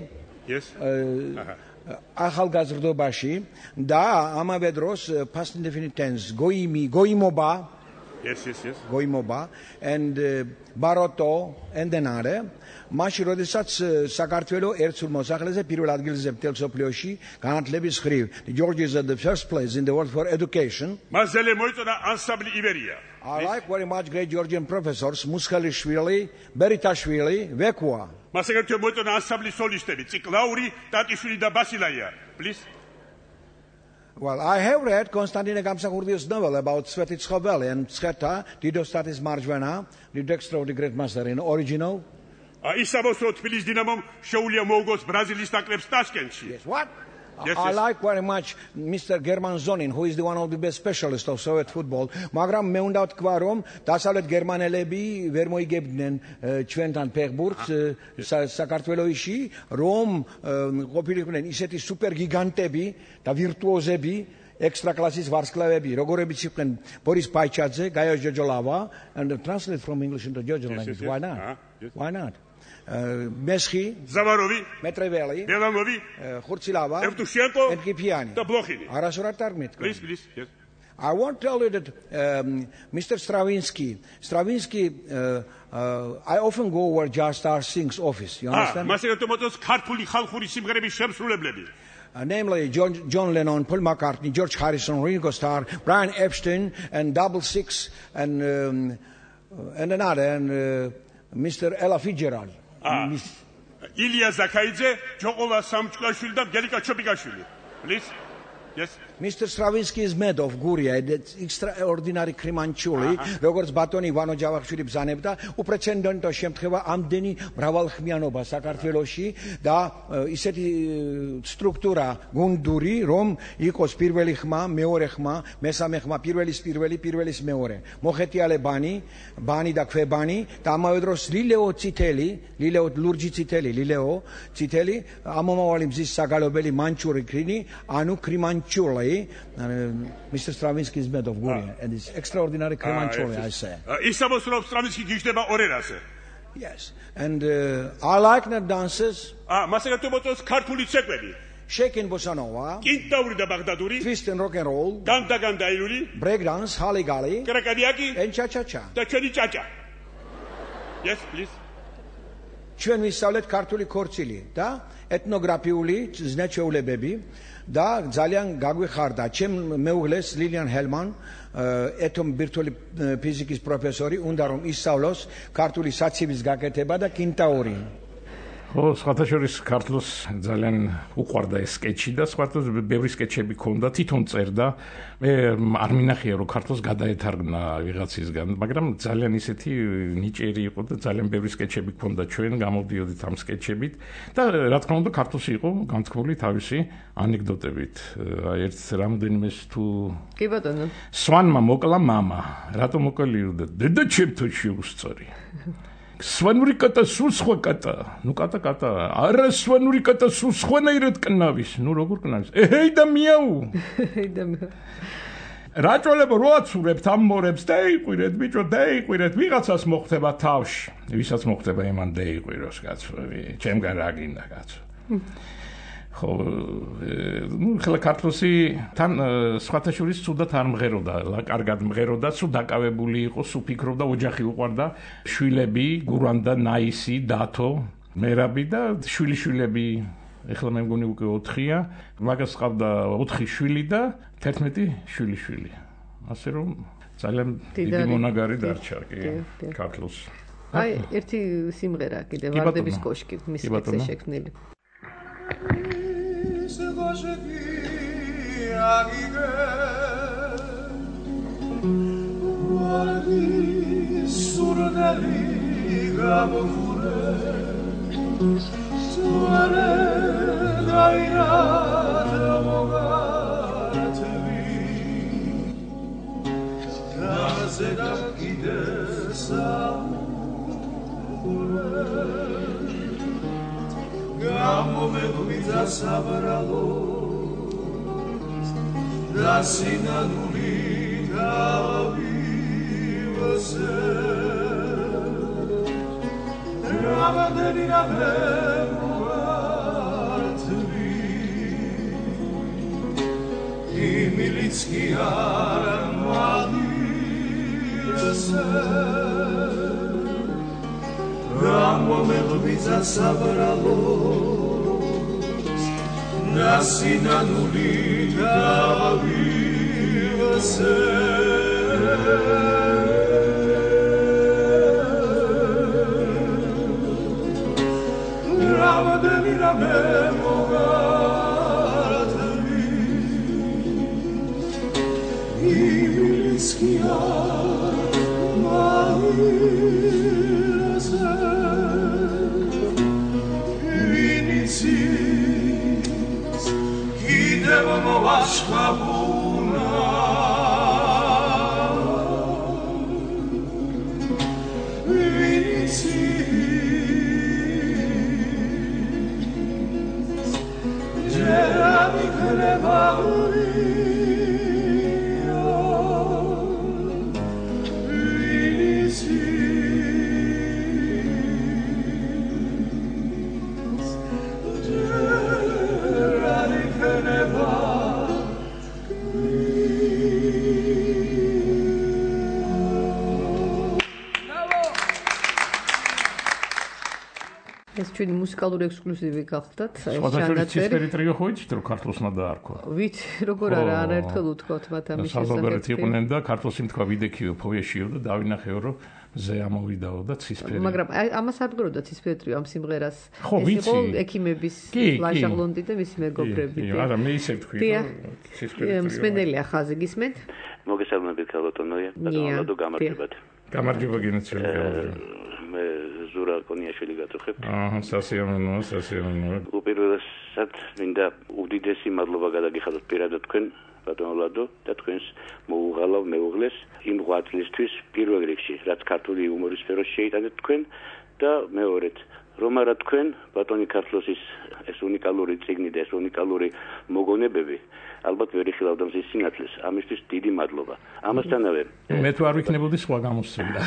ახალგაზრდობაში და ამავე დროს past indefinite tense, goimობა, goimობა and baroto and denare. მაშინ როდესაც საქართველოს ერთსულ მოსახლეზე პირველ ადგილზე მთელ სოფლიოში განათლების ხრივ Georgia is at the first place in the world for education. მასზე მოიწონა ანსამბლი ივერია. I like very much great Georgian professors Muskheliშვილი, Beritaშვილი, Vekua. მასზე მოიწონა ანსამბლი სოლისტები, ციკლაური, ტატიშვილი და ბასილაია. Please. Well, I have read Konstantine Gamsakurdio's novel about Sveti Tshoveli and Tsketa, Didostatis Marjvena, the Dexter of the Great Master in original. ისაბოს რო თბილისის დინამომ შეუძლია მოუგოს ბრაზილიის ნაკრებს ტაშკენტში. Yes, what? I like very much Mr. German Zonin, who is the one of the best specialists of Soviet football. მაგრამ მე უნდა ვთქვა, რომ დასავლეთ გერმანელები ვერ მოიგებდნენ ჩვენთან ფეხბურთს საქართველოში, რომ ყოფილიყვნენ ისეთი სუპერ გიგანტები და ვირტუოზები, extra classes varsklavebi, როგორებიც იყვნენ Boris Paichadze, Gaius Jojolava, and translate from English into Georgian language. Why not? Why not? Meschi, Zavarovi, Metreveli, Belanovi, Khurtsilava, Evtushenko, and Kipiani. The Blokhini. Please, yes. I want to tell you that Mr. Stravinsky, I often go where Jastar Singh's office. You understand? Namely John Lennon, Paul McCartney, George Harrison, Ringo Starr, Brian Epstein, and Double Six, and another, and Mr. Ella Fitzgerald. Ilya Zakhaidze, Jokola Samchukashvili და Gelika Chobikashvili. Please. Yes. Mr. Stravinsky is made of Guria, that extraordinary Krimanchuli, როგორც ბატონი ივანო ჯავახიშვილი ბზანებდა, უპრეცედენტო შემთხვევა ამდენი მრავალხმიანობა საქართველოში და ისეთი სტრუქტურა გუნდური, რომ იყოს პირველი ხმა, მეორე ხმა, მესამე ხმა, პირველის პირველი, პირველის მეორე. მოხეტიალე ბანი და ქვებანი და ამავე დროს ლილეო ლურჯი წითელი, ამომავალი მზის საგალობელი მანჩური კრინი, ანუ კრიმანჩული. Mr. Stravinsky is made of Guria, and it's extraordinary Kremancholi, I say. Yes, and I like the dances. Shaking bossa nova, twist and rock and roll, break dance, hali-gali, and cha-cha-cha. Yes, please. ჩვენ ვისწავლეთ ქართული ქორწილი და ეთნოგრაფიული ზნეჩვეულებები და ძალიან გაგვიხარდა ჩემ მეუღლეს ლილიან ჰელმან ეთნობირთვული ფიზიკის პროფესორი უნდა რომ ისწავლოს ქართული საცივის გაკეთება და კინტაური. ხო, სხვათაშორის ქართლოს ძალიან უყვარდა ეს სკეჩი და სხვათაშორის ბევრი სკეჩები ქონდა, თვითონ წერდა. მე არ მინახია რომ ქართლოს გადაეთარგმნა ვიღაცისგან, მაგრამ ძალიან ისეთი ნიჭიერი იყო და ძალიან ბევრი სკეჩები ქონდა ჩვენ, გამოვდიოდით ამ სკეჩებით და რა თქმა უნდა ქართლოს იყო განთქმული თავისი ანეკდოტებით. ერთ რამოდენიმე თუ კი ბატონო. სვანმა მოკლა მამა. რატო მოკლიოდა? დედა ჩემთო შეუსწორი. სვანური კატა სულ სხვა კატა. ნუ კატა. არა სვანური კატა სულ სხვანაირად კნავის. ნუ როგორ კნავის? ეჰეი და მიაუ. რაჭოლებო რო აცურებთ ამ მორებს დაიყვირეთ, ბიჭო, დაიყვირეთ. ვიღაცას მოხდება თავში. ვისაც მოხდება იმან დაიყვიროს კაცო. ჩემგან რა გინდა კაცო. ხო, ნუ ხლა ქართლოსი თან სხვათაშორის ცუდად არ მღეროდა, კარგად მღეროდა, სულ დაკავებული იყო, სულ ფიქრობდა, ოჯახი უყვარდა, შვილები, გურამ და ნაისი, დათო, მერაბი და შვილიშვილები ეხლა მე მგონი უკვე 4-ია, მაგას ყავდა 4 შვილი და 11 შვილიშვილი. ასე რომ ძალიან დიდი მონაგარი დარჩა კი ქართლოს. აი ერთი სიმღერა კიდე ვარდების კოშკი მის ექსე შექმნილი. Gamomegvitsa sabralo da sinanuli davivose Ramadeni ramemuatvi Imilitski armadivose Gamomegvitsa sabralo Nasinanuli davivose Ramadeni ramemogatvi Imilitski armadivose Devo vaškabuna Vinicis Gerami Crevaria Vinicis Gerami Crevaria ეს ჩვენი მუსიკალური ექსკლუზივი გახლდათ. სხვადასხვა ცისფერი ტრიო ხო იცით რომ ქართლოსმა დაარქვა? ვიცი, როგორ არა, არაერთხელ უთქვათ მათ ამის შესახებ. საზოგადოებრივ იყვნენ და ქართლოსი თქვა ვიდექიო ფოიეშიო და დავინახეო რომ ზე ამოვიდაო და ცისფერი. მაგრამ ამას ადგროდა ცისფერი ტრიო ამ სიმღერას. ეს იყო ექიმების ლაშა გლონდი და მისი მეგობრები. არა, მე ისე ვთქვი რომ ცისფერი ტრიო. მსმენელია ხაზი გისმენთ? მოგესალმებით ქალბატონია. ბატონო გამარჯობათ. გამარჯობა გინაცელი. მე ზურა კონიაშვილი გაწუხებთ. სასიამოვნოა, სასიამოვნოა. უპირველესად მინდა უდიდესი მადლობა გადაგიხადოთ პირადად თქვენ ბატონო ლადო და თქვენს მოუღალავ მეუღლეს იმ 8 წლისთვის პირველ რიგში, რაც ქართული იუმორის სფეროში შეიტანეთ თქვენ და მეორედ რომ არა თქვენ ბატონი ქართლოსის ეს უნიკალური წიგნი და ეს უნიკალური მოგონებები ალბათ ვერ იხილავდა მის სინათლეს. ამისთვის დიდი მადლობა. ამასთანავე მე თუ არ ვიქნებოდი სხვა გამოსცემდა.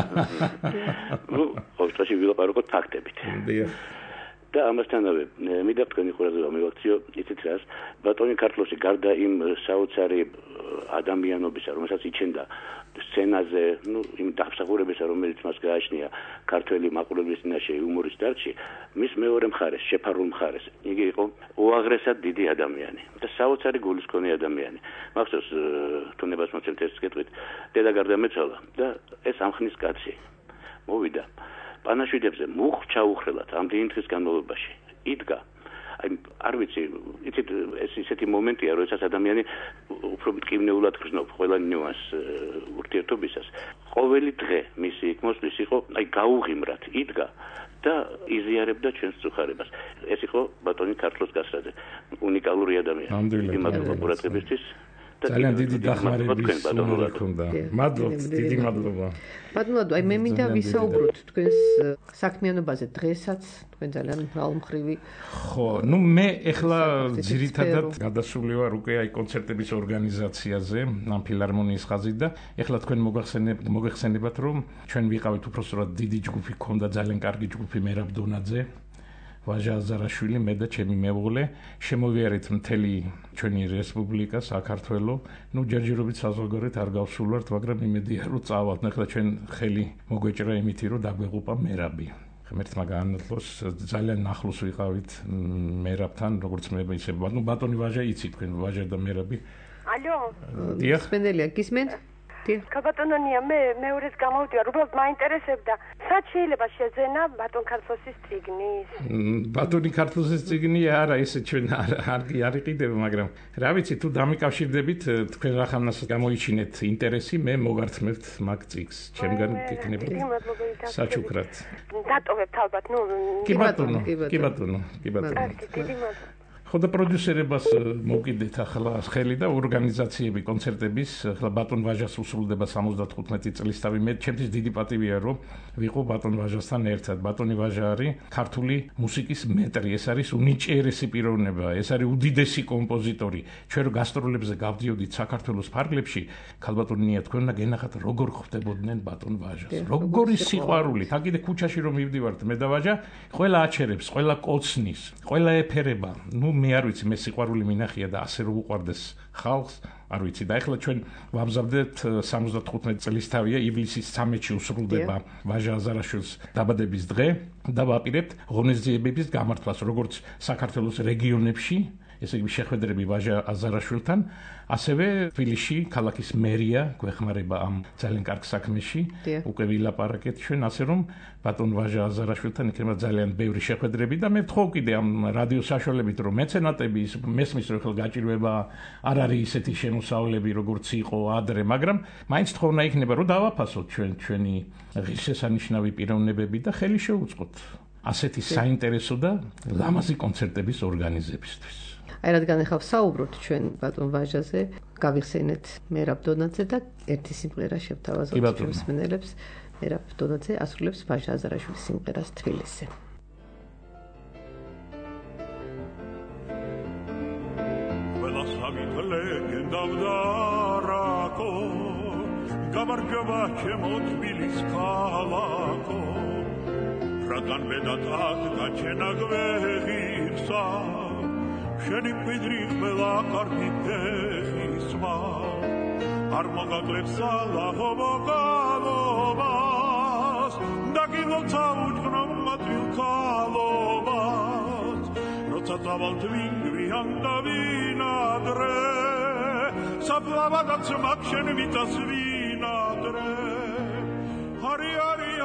ყოველთვის ვილაპარაკოთ ფაქტებით. და ამასთანავე მინდა თქვენი ყურადღება მივაქციო იცით რას ბატონი ქართლოსი გარდა იმ საოცარი ადამიანობისა რომელსაც იჩენდა სცენაზე იმ დამსახურებისა რომელიც მას გააჩნია ქართველი მაყურებლის წინაშე იუმორის დარგში მის მეორე მხარეს შეფარულ მხარეს იგი იყო უაღრესად დიდი ადამიანი და საოცარი გულის მქონე ადამიანი მახსოვს თუნებას მოწევთ ეს კეთვით დედა გარდამეცვალა და ეს ამხნის კაცი მოვიდა პანაშვიდებზე მუხ ჩაუხრელად ამდენი დღის განმავლობაში იდგა აი არ ვიცი იცით ეს ისეთი მომენტია როდესაც ადამიანი უფრო მტკივნეულად გრძნობს ყველა ნიუანს ურთიერთობისას ყოველი დღე მისი მოსვლის იყო აი გაუღიმრად იდგა და იზიარებდა ჩვენს წუხარებას ეს იყო ბატონი ქართლოს გასრაძე უნიკალური ადამიანი იმათო ყურადღებისთვის ძალიან დიდი დახმარების უნარი ჰქონდა. მადლობთ, დიდი მადლობა. ბატონო, აი მე მინდა ვისაუბროთ თქვენს საქმიანობაზე დღესაც, თქვენ ძალიან მრავალმხრივი. ხო, ну მე ეხლა ძირითადად გადასული ვარ უკვე აი კონცერტების ორგანიზაციაზე, ამ ფილარმონიის ხაზით და ეხლა თქვენ მოგეხსენებათ რომ ჩვენ ვიყავით უბრალოდ დიდი ჯგუფი ჰქონდა, ძალიან კარგი ჯგუფი მერაბ დონაძე. ვაჟა აზარაშვილი, მე და ჩემი მეუღლე შემოვიარეთ მთელი ჩვენი რესპუბლიკა, საქართველო. ნუ ჯერჯერობით საზღვარგარეთ არ გავსულვართ, მაგრამ იმედია რომ წავალთ. ახლა ჩვენ ხელი მოგვეჭრა იმითი რომ დაგვეღუპა მერაბი. ღმერთმა გაანათლოს, ძალიან ახლოს ვიყავით მერაბთან, როგორც მე ისე ბატონი ვაჟა იცი თქვენ ვაჟა და მერაბი. ალო? დიახ. სპენელია გისმენთ? ქაბატონონია, მე მეორეს გამოვდივარ, უბრალოდ მაინტერესებდა, სად შეიძლება შეძენა ბატონ ქართლოსის წიგნის? ბატონი ქართლოსის წიგნი არა, ესე ჩვენ არ იყიდება, მაგრამ რა ვიცი, თუ დამიკავშირდებით, თქვენ რახანას გამოიჩინეთ ინტერესი, მე მოგართმევთ მაგ წიგს, ჩემგან იქნება საჩუქრად. დატოვებთ ალბათ, კი ბატონო. ხო და პროდიუსერებას მოგიდეთ ახლა ხელი და ორგანიზაციები კონცერტების ახლა ბატონ ვაჟას უსრულდება 75 წლისთავი მე ჩემთვის დიდი პატივია რომ ვიყო ბატონ ვაჟასთან ერთად ბატონი ვაჟა არის ქართული მუსიკის მეტრი ეს არის უნიჭიერესი პიროვნება ეს არის უდიდესი კომპოზიტორი ჩვენ გასტროლებზე გავდიოდით საქართველოს ფარგლებში ქალბატონია თქვენ და გენახათ როგორ ხვდებოდნენ ბატონ ვაჟას როგორი სიყვარული თან კიდე ქუჩაში რომ მივდივართ მე და ვაჟა ყველა აჩერებს ყველა კოცნის ყველა ეფერება მე არ ვიცი მე სიყვარული მინახია და ასე რომ უყვარდეს ხალხს არ ვიცი და ეხლა ჩვენ ვამზადებთ 75 წლისთავია ივლისის 13-ში უსრულდება ვაჟა აზარაშვილის დაბადების დღე და ვაპირებთ ღონისძიებების გამართვას როგორც საქართველოს რეგიონებში ესე იგი შეხვედრები ვაჟა აზარაშვილთან ასევე თბილისში ქალაქის მერია გვეხმარება ამ ძალიან კარგ საქმეში უკვე ვილაპარაკეთ ჩვენ ასე რომ ბატონ ვაჟა აზარაშვილთან იქნება ძალიან ბევრი შეხვედრები და მე ვთხოვ კიდე ამ რადიო საშუალებით რომ მეცენატები მესმის რომ ხელ გაჭირვება არ არის ისეთი შემოსავლები როგორც იყო ადრე მაგრამ მაინც თხოვნა იქნება რომ დავაფასოთ ჩვენი ღირსშესანიშნავი პიროვნებები და ხელი შევუწყოთ ასეთი საინტერესო და ლამაზი კონცერტების ორგანიზებისთვის აი რადგან ახლა საუბრობთ ჩვენ ბატონ ვაჟაზე, გავიხსენეთ მერაბ დონაძე და ერთი სიმღერა შევთავაზოთ ჩვენს მსმენელებს. მერაბ დონაძე ასრულებს ვაჟა აზარაშვილის სიმღერას თბილისი. ყველა სამით ლეგენდა ვდარაკო, გამარჯობა ჩემო თბილის ქალაქო, რადგან მე და თათა ჩენა გვეღირსა შენი მკვიდრი ყველა კარგი ფეხისმა არ მოგაგლებს ალაღო მოგალობას და გილოცა უჯღნო მათვილ ქალობას როცა წავალთ ვინგვიან და ვინადრე საფლავადაც მაგ შენ მიწას ვინადრე არი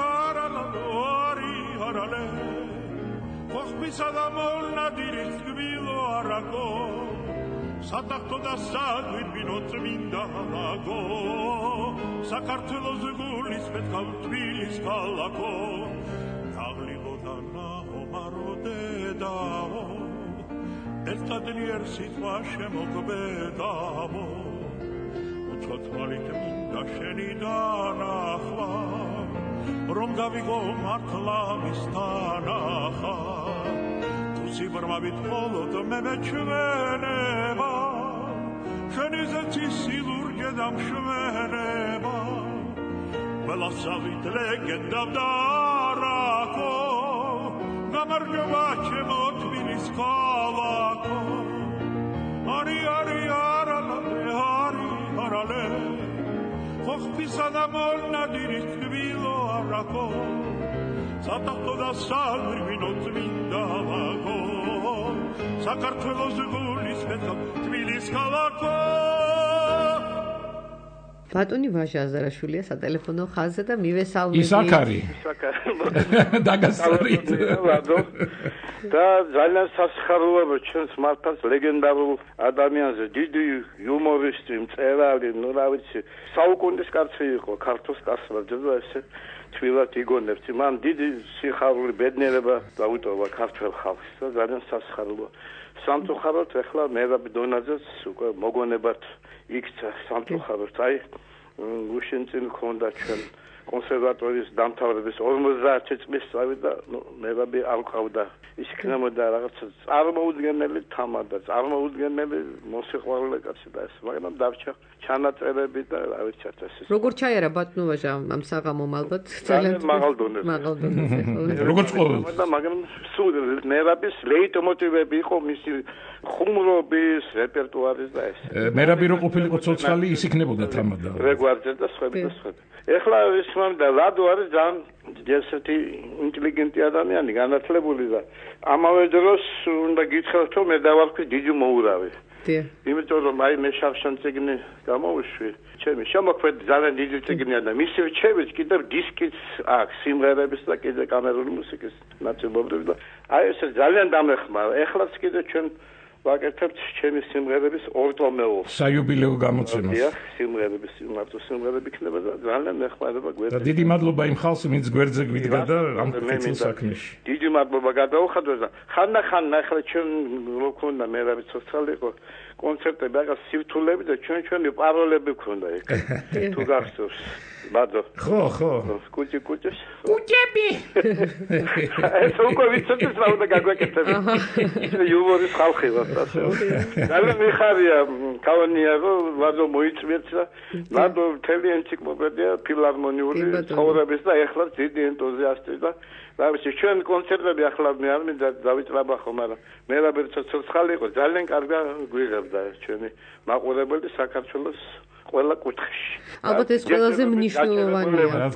არალე ხოხბისა და მონადირის გბილო არაგო სატახტო და საგვირბინო წმინდა ლაგო საქართველოს გულის პეთხავ თბილის ქალაქო დაღლილო და ნაომარო დედაო ერთადლიერ სიტყვა შემოგბედაო უცხოთვალით მინდა შენი დანახვა რომ გავიგო მართლა მისთანახა სიბრმავით მხოლოდ მე მეჩვენება შენი ზეთის სილურჯე და მშვენება ველასავით ლეგენდა ვდარაკო გამარჯობა ჩემო თბილის ქალაქო არი არალე ხოხბისა და მონადირის თბილო არაკო სატახტო და საგვირბინო წმინდა ლაგო საქართველოს გულის პეთხავ თბილის ქალაქო ბატონი ვაჟა აზარაშვილია სატელეფონო ხაზზე და მივესალმები ისაკარი დაგასწორით და ძალიან სასიხარულოა ჩვენს მართლაც ლეგენდარულ ადამიანზე დიდი იუმორისტი მწერალი ნუ რა ვიცი საუკუნის კაცი იყო ქართოს კაცსა და ესე თბილად იგონებთ მან დიდი სიხარული ბედნიერება დაუტოვა ქართულ ხალხს და ძალიან სასიხარულოა სამწუხაროდ ახლა მერაბ დონაძეს უკვე მოგონებათ იქცა სამწუხაროდ აი გუშინ წინ ქონდა ჩვენ კონსერვატორიის დამთავრების 50 წლის წავიდა ნუ მერაბი არ ყავდა ის იქნებოდა რაღაც წარმოუდგენელი თამადა წარმოუდგენელი მოსიყვარულე კაცი და ეს მაგრამ დარჩა ჩანაწერები და რა ვიცი ეს როგორ ჩაიარა ბატონო ვაჟა ამ საღამომ ალბათ ძალიან მაღალ დონეზე როგორც ყოველთვის მაგრამ სულ მერაბის ლეიტმოტივები იყო მისი ხუმრობის რეპერტუარის და ეს მერაბი რო ყოფილიყო ცოცხალი ის იქნებოდა თამადა რეგვარდზე და სხვები ეხლა ის მომდა ლადო არის ძალიან ესეთი ინტელიგენტი ადამიანი, განათლებული და ამავე დროს უნდა გითხრათ, რომ მე დავარქვი დიდი მოურავი. იმიტომ რომ აი მე შავშან წიგნი გამოვიშვი, ჩემი შემოქმედი ძალიან დიდი წიგნია და მისი რჩევით კიდევ დისკიც აქვს სიმღერების და კიდევ კამერული მუსიკის ნაწილობრივ და აი ეს ძალიან დამეხმარა. ეხლაც კიდევ ჩვენ ვაკეთებთ ჩემი სიმღერების ორტომეულს. საიუბილეო გამოცემას. დიახ, სიმღერების მარტო სიმღერები იქნება და ძალიან მეხმარება გვერდზე. და დიდი მადლობა იმ ხალხს, ვინც გვერდზე გვიდგა და ამ კეთილ საქმეში. დიდი მადლობა გადაუხადოს და ხანდახან ახლა ჩვენ რო ქონდა მე რა ვიცი ცოცხალი იყო კონცერტები, რაღაც სირთულები და ჩვენი პაროლები ქონდა იქ. თუ გახსოვს. ბადო. ხო. კუჭი. კუჭები. ეს უკვე ვიცოდეს რა უნდა გაგვეკეთები. იუმორის ხალხი ვარ ასე. ძალიან მიხარია კავანია რომ ბადო მოიწვიეთ და ბადო მთელი ენციკლოპედია ფილარმონიული ცხოვრების და ეხლა დიდი ენთუზიასტი და რა ვიცი ჩვენ კონცერტები ახლა მე არ მინდა დავიწყება ხო, მაგრამ მე რა ვერცა ცოცხალი იყო ძალიან კარგი გვიღებდა ჩვენი მაყურებელი საქართველოს ყველა კუთხეში. ალბათ ეს ყველაზე მნიშვნელოვანია.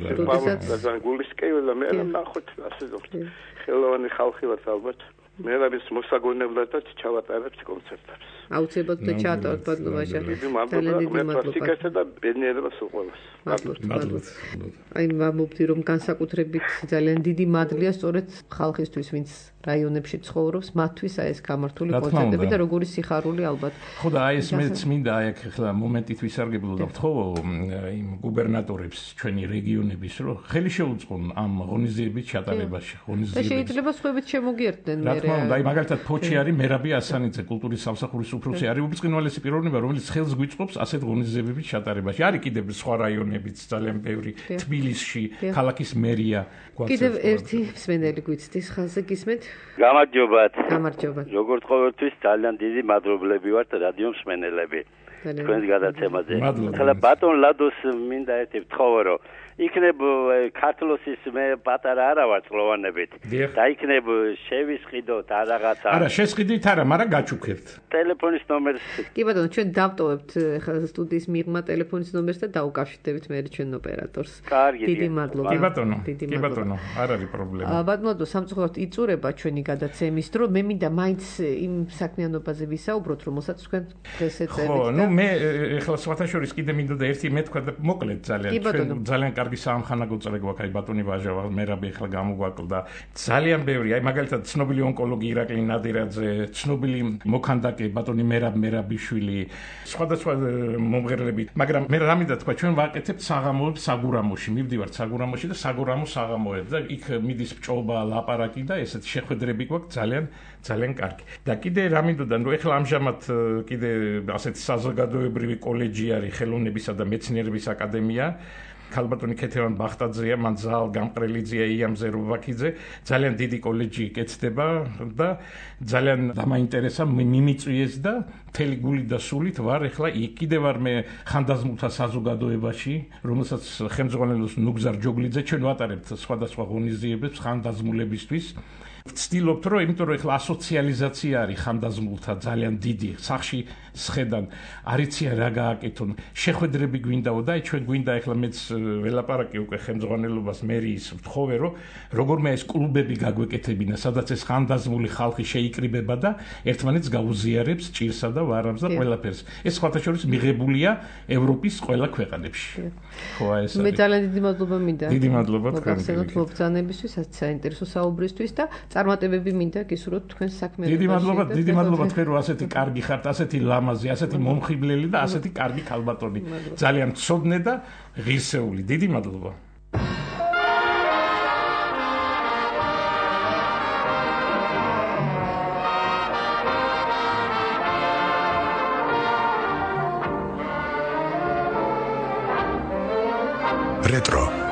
ძალიან გულისკევი და მე ნახოთ ასე ზოგადად. ხელოვანი ხალხი ვართ ალბათ. მე რა ვიცი მოსაგონებლად და ჩავატარებთ კონცერტებს. აუცილებლად და ჩაატაროთ ბადლობაშა. ძალიან დიდი მადლობა და ბედნიერებას უყურებს. მადლობა. აი მოვთი რომ განსაკუთრებით ძალიან დიდი მადლია სწორედ ხალხისთვის, ვინც რაიონებში ცხოვრობს, მათთვის აი ეს გამართული კონცერტები და როგორი სიხარული ალბათ. ხო და აი ეს მეც მინდა აი ახლა მომენტით ვისარგებლო და ვთხოვო იმ გუბერნატორებს ჩვენი რეგიონების რომ ხელი შეუწყონ ამ ღონისძიების ჩატარებაში. და შეიძლება სხვაებით შემოგიერთდნენ მე. აი მაგალითად ფოჩი არის მერაბი ასანიძე კულტურის სამსახურის უფროსი არის უბრწყინვალესი პიროვნება რომელიც ხელს გვიწყობს ასეთ ღონისძიებების ჩატარებაში. არის კიდევ სხვა რაიონებიც ძალიან ბევრი თბილისში ქალაქის მერია გვაქვს. კიდევ ერთი მსმენელი გვიცდის ხაზზე გისმენთ? გამარჯობათ. გამარჯობა. როგორც ყოველთვის ძალიან დიდი მადლობლები ვართ რადიო მსმენელები. თქვენს გადაცემაზე. ახლა ბატონ ლადოს მინდა ერთი ვთხოვო რომ იქნებ ქართლოსის მე პატარა არა ვარ წლოვანებით და იქნებ შევისყიდოთ რაღაცა. არა, შესყიდით არა, მაგრამ გაჩუქებთ. ტელეფონის ნომერს. კი ბატონო, ჩვენ დავტოვებთ ახლა სტუდიის მიღმა ტელეფონის ნომერს და დაუკავშირდებით მე ჩვენ ოპერატორს. დიდი მადლობა. კი ბატონო, არ არის პრობლემა. ბატონო, სამწუხაროდ იწურება ჩვენი გადაცემის დრო. მე მინდა მაინც იმ საქმიანობაზე ვისაუბროთ, რომელსაც თქვენ დღეს ეწერეთ. ხო, ნუ მე ახლა სხვათა შორის კიდე მინდა და ერთი მე თქვა და მოკლედ ძალიან კარგი საამხანაგო წრე გვაქვს აი ბატონი ვაჟავა მერაბი ახლა გამოგვაკლდა ძალიან ბევრი აი მაგალითად ცნობილი ონკოლოგი ირაკლი ნადირაძე ცნობილი მოქანდაკე ბატონი მერაბიშვილი სხვადასხვა მომღერლები მაგრამ მე რა მინდა თქვა ჩვენ ვაკეთებთ საღამოებს საგურამოში მივდივართ საგურამოში და საგურამო საღამოებს და იქ მიდის ჭობა ლაპარაკი და ესეთ შეხვედრები გვაქვს ძალიან კარგი და კიდე რა მინდოდა რომ ახლა ამჟამად კიდე ასეთი საზოგადოებრივი კოლეჯი არის ხელოვნებისა და მეცნიერების აკადემია ქალბატონი ქეთევან ბახტაძეა, მან ზალ გამყრელიძეა, იამზე რუბაქიძე, ძალიან დიდი კოლეჯი ეკეთდება და ძალიან დამაინტერესა მიმიწვიეს და მთელი გული და სულით ვარ ახლა კიდევ ვარ მე ხანდაზმულთა საზოგადოებაში, რომელსაც ხელმძღვანელობს ნუგზარ ჯოგლიძე, ჩვენ ვატარებთ სხვადასხვა ღონისძიებებს ხანდაზმულებისთვის. ვცდილობთ რომ იმიტომ რომ ახლა ასოციალიზაცია არის ხანდაზმულთა ძალიან დიდი სახში სხედან არიციან რა გააკეთონ შეხვედრები გვინდაო და ჩვენ გვინდა ახლა მეც ველაპარაკი უკვე ხელმძღვანელობას მერიის ვთხოვე რომ როგორმე ეს კლუბები გაგვეკეთებინა სადაც ეს ხანდაზმული ხალხი შეიკრიბება და ერთმანეთს გაუზიარებს ჭირსა და ვარამს და ყველაფერს ეს სხვათა შორის მიღებულია ევროპის ყველა ქვეყანებში ხო ეს მე ძალიან დიდი მადლობა მინდა დიდი მადლობა თქვენ მოგზაურობისთვის საინტერესო საუბრისთვის და წარმატებები მინდა გისურვოთ თქვენ საქმიანობაში. დიდი მადლობა თქვენ რომ ასეთი კარგი ხართ, ასეთი ლამაზი, ასეთი მომხიბლელი და ასეთი კარგი ქალბატონი. ძალიან მცოდნე და ღირსეული. დიდი მადლობა. Retro